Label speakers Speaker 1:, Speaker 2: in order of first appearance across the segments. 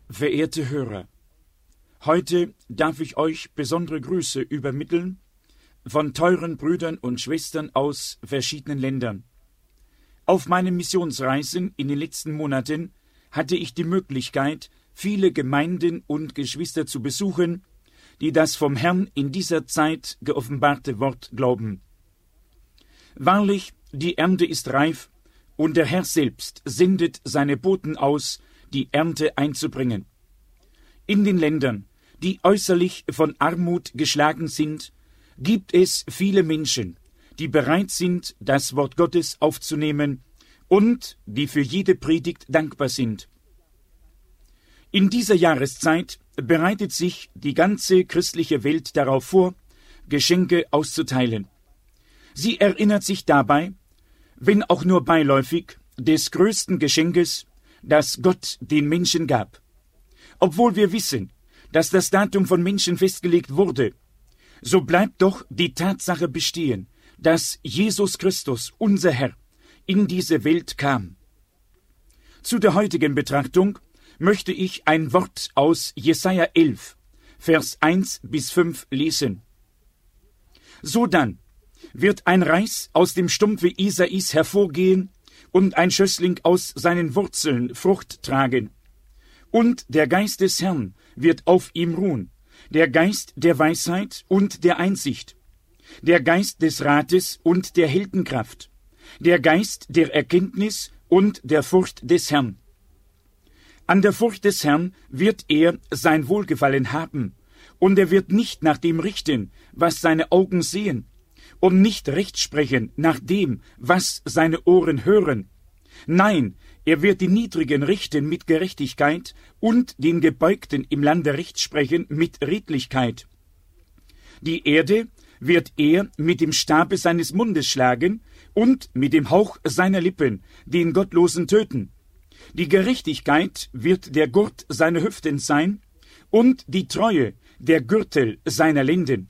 Speaker 1: Verehrte Hörer, heute darf ich euch besondere Grüße übermitteln von teuren Brüdern und Schwestern aus verschiedenen Ländern. Auf meinen Missionsreisen in den letzten Monaten hatte ich die Möglichkeit, viele Gemeinden und Geschwister zu besuchen, die das vom Herrn in dieser Zeit geoffenbarte Wort glauben. Wahrlich, die Ernte ist reif, und der Herr selbst sendet seine Boten aus, die Ernte einzubringen. In den Ländern, die äußerlich von Armut geschlagen sind, gibt es viele Menschen, die bereit sind, das Wort Gottes aufzunehmen und die für jede Predigt dankbar sind. In dieser Jahreszeit bereitet sich die ganze christliche Welt darauf vor, Geschenke auszuteilen. Sie erinnert sich dabei, wenn auch nur beiläufig, des größten Geschenkes, das Gott den Menschen gab. Obwohl wir wissen, dass das Datum von Menschen festgelegt wurde, so bleibt doch die Tatsache bestehen, dass Jesus Christus, unser Herr, in diese Welt kam. Zu der heutigen Betrachtung möchte ich ein Wort aus Jesaja 11, Vers 1 bis 5 lesen. Sodann wird ein Reis aus dem Stumpfe Isais hervorgehen und ein Schössling aus seinen Wurzeln Frucht tragen. Und der Geist des Herrn wird auf ihm ruhen, der Geist der Weisheit und der Einsicht, der Geist des Rates und der Heldenkraft, der Geist der Erkenntnis und der Furcht des Herrn. An der Furcht des Herrn wird er sein Wohlgefallen haben, und er wird nicht nach dem richten, was seine Augen sehen, und nicht Recht sprechen nach dem, was seine Ohren hören. Nein, er wird die Niedrigen richten mit Gerechtigkeit und den Gebeugten im Lande Recht sprechen mit Redlichkeit. Die Erde wird er mit dem Stabe seines Mundes schlagen und mit dem Hauch seiner Lippen den Gottlosen töten. Die Gerechtigkeit wird der Gurt seiner Hüften sein und die Treue der Gürtel seiner Lenden.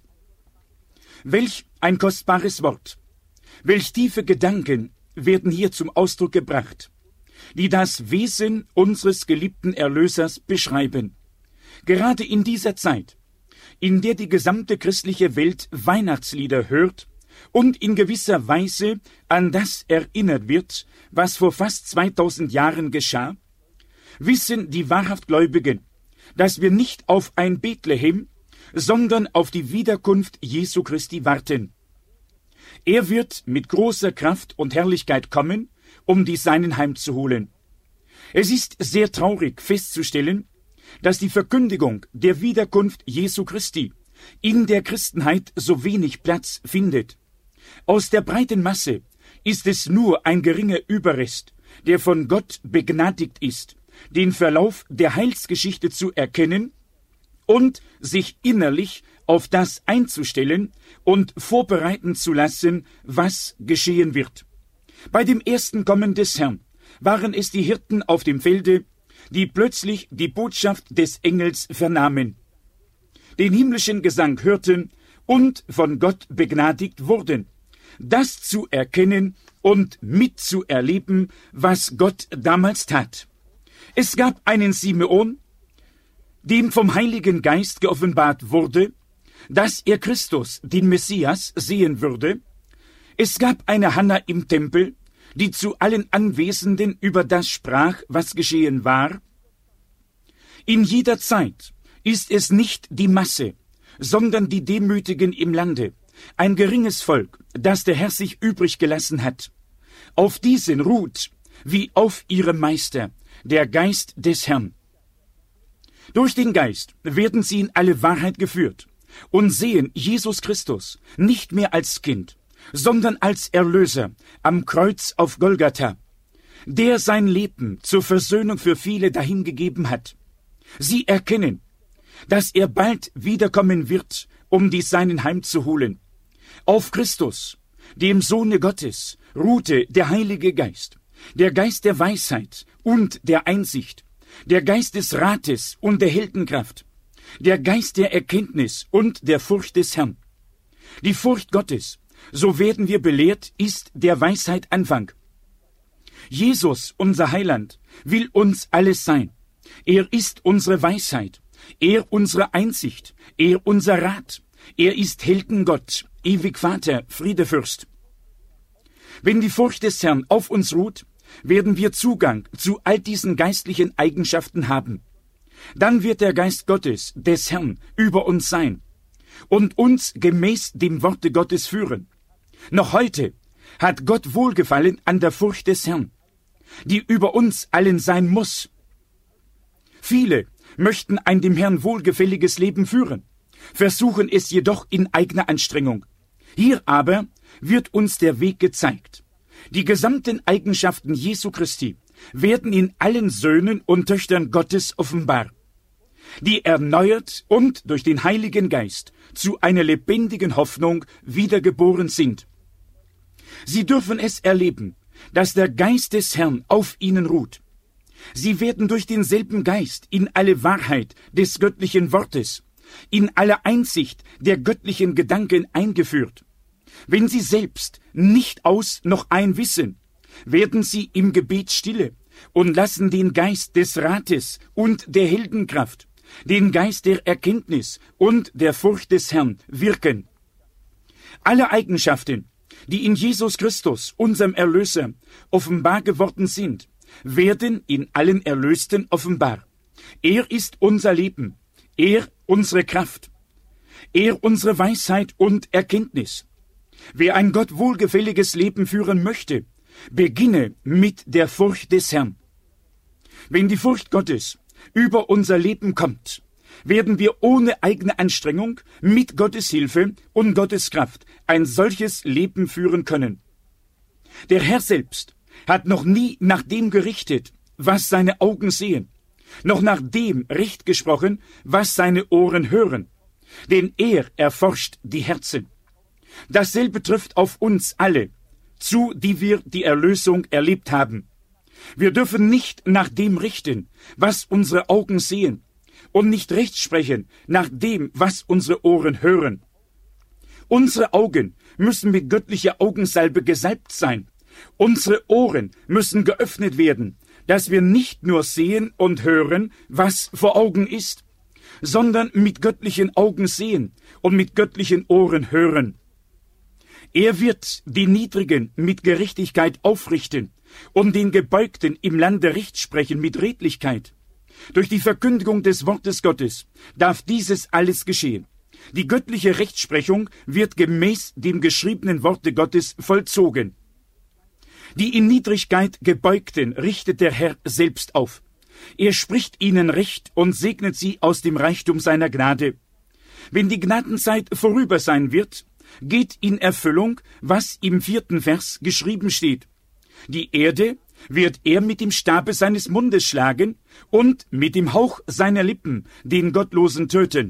Speaker 1: Welch ein kostbares Wort! Welch tiefe Gedanken werden hier zum Ausdruck gebracht, die das Wesen unseres geliebten Erlösers beschreiben. Gerade in dieser Zeit, in der die gesamte christliche Welt Weihnachtslieder hört und in gewisser Weise an das erinnert wird, was vor fast 2000 Jahren geschah, wissen die wahrhaft Gläubigen, dass wir nicht auf ein Bethlehem, sondern auf die Wiederkunft Jesu Christi warten. Er wird mit großer Kraft und Herrlichkeit kommen, um die Seinen heimzuholen. Es ist sehr traurig festzustellen, dass die Verkündigung der Wiederkunft Jesu Christi in der Christenheit so wenig Platz findet. Aus der breiten Masse ist es nur ein geringer Überrest, der von Gott begnadigt ist, den Verlauf der Heilsgeschichte zu erkennen und sich innerlich auf das einzustellen und vorbereiten zu lassen, was geschehen wird. Bei dem ersten Kommen des Herrn waren es die Hirten auf dem Felde, die plötzlich die Botschaft des Engels vernahmen, den himmlischen Gesang hörten und von Gott begnadigt wurden, das zu erkennen und mitzuerleben, was Gott damals tat. Es gab einen Simeon, dem vom Heiligen Geist geoffenbart wurde, dass er Christus, den Messias, sehen würde. Es gab eine Hanna im Tempel, die zu allen Anwesenden über das sprach, was geschehen war. In jeder Zeit ist es nicht die Masse, sondern die Demütigen im Lande, ein geringes Volk, das der Herr sich übrig gelassen hat. Auf diesen ruht, wie auf ihrem Meister, der Geist des Herrn. Durch den Geist werden sie in alle Wahrheit geführt und sehen Jesus Christus nicht mehr als Kind, sondern als Erlöser am Kreuz auf Golgatha, der sein Leben zur Versöhnung für viele dahingegeben hat. Sie erkennen, dass er bald wiederkommen wird, um die Seinen heimzuholen. Auf Christus, dem Sohne Gottes, ruhte der Heilige Geist, der Geist der Weisheit und der Einsicht, der Geist des Rates und der Heldenkraft, der Geist der Erkenntnis und der Furcht des Herrn. Die Furcht Gottes, so werden wir belehrt, ist der Weisheit Anfang. Jesus, unser Heiland, will uns alles sein. Er ist unsere Weisheit, er unsere Einsicht, er unser Rat, er ist Heldengott, ewig Vater, Friedefürst. Wenn die Furcht des Herrn auf uns ruht, werden wir Zugang zu all diesen geistlichen Eigenschaften haben. Dann wird der Geist Gottes, des Herrn, über uns sein und uns gemäß dem Worte Gottes führen. Noch heute hat Gott Wohlgefallen an der Furcht des Herrn, die über uns allen sein muss. Viele möchten ein dem Herrn wohlgefälliges Leben führen, versuchen es jedoch in eigener Anstrengung. Hier aber wird uns der Weg gezeigt. Die gesamten Eigenschaften Jesu Christi werden in allen Söhnen und Töchtern Gottes offenbar, die erneuert und durch den Heiligen Geist zu einer lebendigen Hoffnung wiedergeboren sind. Sie dürfen es erleben, dass der Geist des Herrn auf ihnen ruht. Sie werden durch denselben Geist in alle Wahrheit des göttlichen Wortes, in alle Einsicht der göttlichen Gedanken eingeführt. Wenn sie selbst nicht aus noch ein wissen, werden sie im Gebet stille und lassen den Geist des Rates und der Heldenkraft, den Geist der Erkenntnis und der Furcht des Herrn wirken. Alle Eigenschaften, die in Jesus Christus, unserem Erlöser, offenbar geworden sind, werden in allen Erlösten offenbar. Er ist unser Leben, er unsere Kraft, er unsere Weisheit und Erkenntnis. Wer ein Gott wohlgefälliges Leben führen möchte, beginne mit der Furcht des Herrn. Wenn die Furcht Gottes über unser Leben kommt, werden wir ohne eigene Anstrengung mit Gottes Hilfe und Gottes Kraft ein solches Leben führen können. Der Herr selbst hat noch nie nach dem gerichtet, was seine Augen sehen, noch nach dem Recht gesprochen, was seine Ohren hören, denn er erforscht die Herzen. Dasselbe trifft auf uns alle zu, die wir die Erlösung erlebt haben. Wir dürfen nicht nach dem richten, was unsere Augen sehen, und nicht recht sprechen nach dem, was unsere Ohren hören. Unsere Augen müssen mit göttlicher Augensalbe gesalbt sein. Unsere Ohren müssen geöffnet werden, dass wir nicht nur sehen und hören, was vor Augen ist, sondern mit göttlichen Augen sehen und mit göttlichen Ohren hören. Er wird die Niedrigen mit Gerechtigkeit aufrichten und den Gebeugten im Lande Recht sprechen mit Redlichkeit. Durch die Verkündigung des Wortes Gottes darf dieses alles geschehen. Die göttliche Rechtsprechung wird gemäß dem geschriebenen Worte Gottes vollzogen. Die in Niedrigkeit Gebeugten richtet der Herr selbst auf. Er spricht ihnen Recht und segnet sie aus dem Reichtum seiner Gnade. Wenn die Gnadenzeit vorüber sein wird, geht in Erfüllung, was im 4. Vers geschrieben steht. Die Erde wird er mit dem Stabe seines Mundes schlagen und mit dem Hauch seiner Lippen den Gottlosen töten.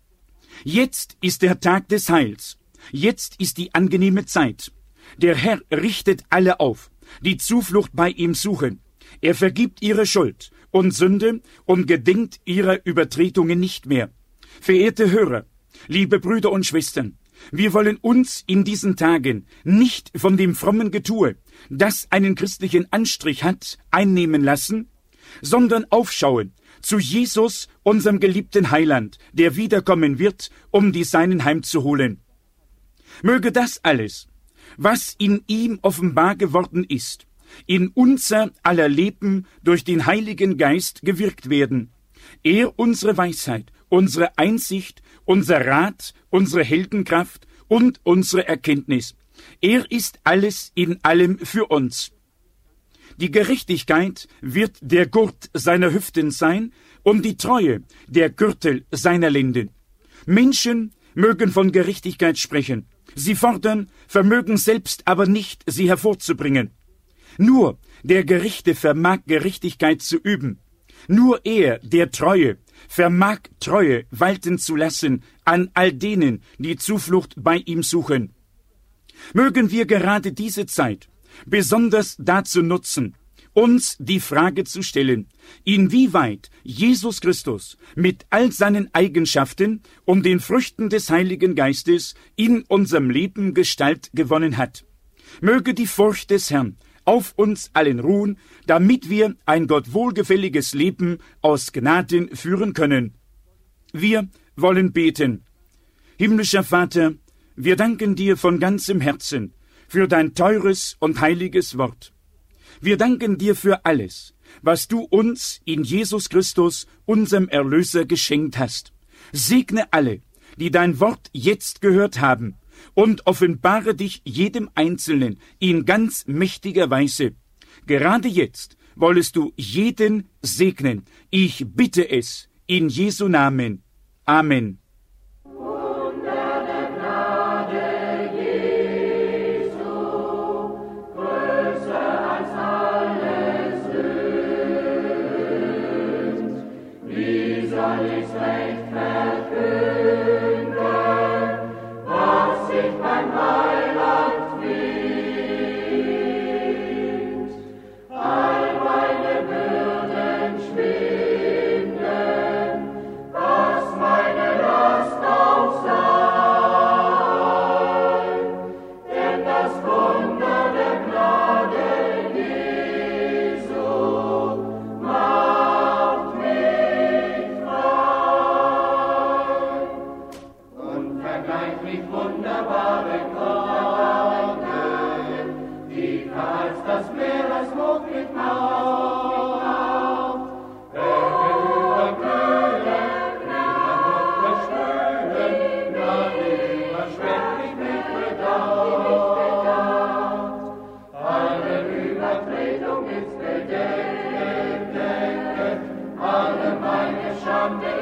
Speaker 1: Jetzt ist der Tag des Heils. Jetzt ist die angenehme Zeit. Der Herr richtet alle auf, die Zuflucht bei ihm suchen. Er vergibt ihre Schuld und Sünde und gedenkt ihrer Übertretungen nicht mehr. Verehrte Hörer, liebe Brüder und Schwestern, wir wollen uns in diesen Tagen nicht von dem frommen Getue, das einen christlichen Anstrich hat, einnehmen lassen, sondern aufschauen zu Jesus, unserem geliebten Heiland, der wiederkommen wird, um die Seinen heimzuholen. Möge das alles, was in ihm offenbar geworden ist, in unser aller Leben durch den Heiligen Geist gewirkt werden. Er unsere Weisheit, unsere Einsicht, unser Rat, unsere Heldenkraft und unsere Erkenntnis. Er ist alles in allem für uns. Die Gerechtigkeit wird der Gurt seiner Hüften sein und die Treue der Gürtel seiner Lenden. Menschen mögen von Gerechtigkeit sprechen. Sie fordern, vermögen selbst aber nicht, sie hervorzubringen. Nur der Gerechte vermag Gerechtigkeit zu üben. Nur er, der Treue, vermag Treue walten zu lassen an all denen, die Zuflucht bei ihm suchen. Mögen wir gerade diese Zeit besonders dazu nutzen, uns die Frage zu stellen, inwieweit Jesus Christus mit all seinen Eigenschaften und den Früchten des Heiligen Geistes in unserem Leben Gestalt gewonnen hat. Möge die Furcht des Herrn auf uns allen ruhen, damit wir ein Gott wohlgefälliges Leben aus Gnaden führen können. Wir wollen beten. Himmlischer Vater, wir danken dir von ganzem Herzen für dein teures und heiliges Wort. Wir danken dir für alles, was du uns in Jesus Christus, unserem Erlöser, geschenkt hast. Segne alle, die dein Wort jetzt gehört haben, und offenbare dich jedem Einzelnen in ganz mächtiger Weise. Gerade jetzt wollest du jeden segnen. Ich bitte es in Jesu Namen. Amen.
Speaker 2: Alle meine Schande